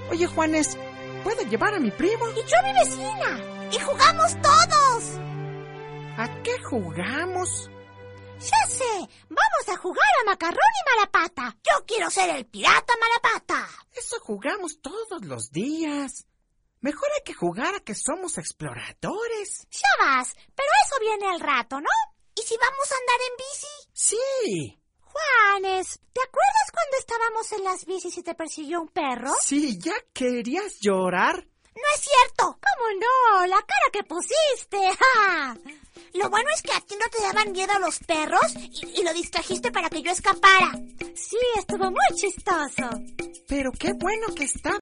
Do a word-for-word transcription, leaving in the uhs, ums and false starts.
Oye, Juanes, ¿puedo llevar a mi primo? Y yo a mi vecina. Y jugamos todos. ¿A qué jugamos? Ya sé, vamos a jugar a macarrón y malapata. Yo quiero ser el pirata malapata. Eso jugamos todos los días. Mejor hay que jugar a que somos exploradores. Ya vas, pero eso viene al rato, ¿no? ¿Y si vamos a andar en bici? Sí. Juanes, ¿te acuerdas cuando estábamos en las bicis y te persiguió un perro? Sí, ¿ya querías llorar? No es cierto. ¿Cómo no? La cara que pusiste. ¡Ja! Lo bueno es que a ti no te daban miedo los perros y, y lo distrajiste para que yo escapara. Sí, estuvo muy chistoso. Pero qué bueno que estaba